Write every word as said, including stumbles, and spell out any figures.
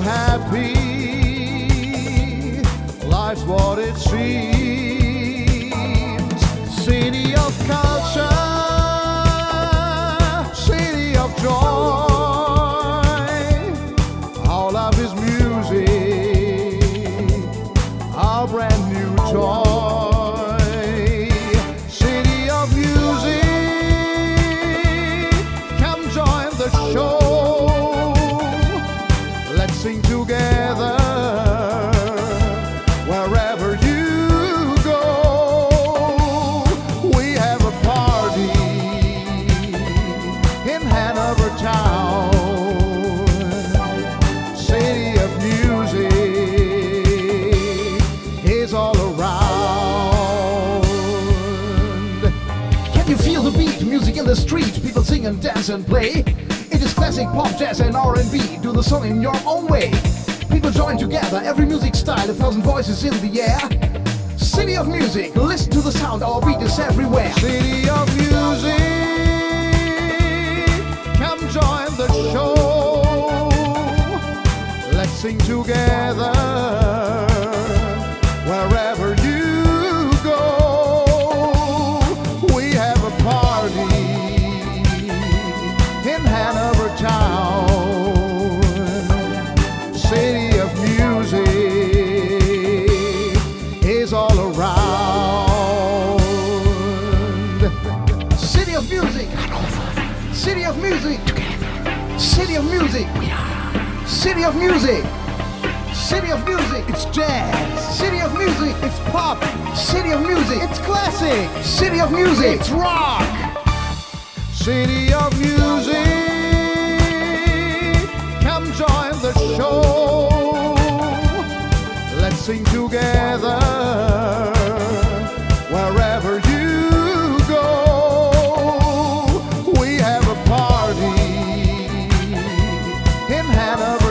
happy. Life's what it seems. City of culture, city of joy. Our love is music, our brand new toy. City of music, come join the show. Let's sing together wherever you go. We have a party in Hanover town. City of music is all around. Can you feel the beat? Music in the street, people sing and dance and play. It is classic pop, jazz and R and B. Do the song in your own way. People join together, every music style, a thousand voices in the air. City of music, listen to the sound, our beat is everywhere. City of music, come join the show. Let's sing together wherever you go. We have a party in Hanover town. City of music is all around. City of music, city of music, city of music, city of music, city of music, It's jazz, city of music, it's pop, city of music, it's classic, city of music, it's rock. City of music, come join the show. Let's sing together wherever you go. We have a party in Hanover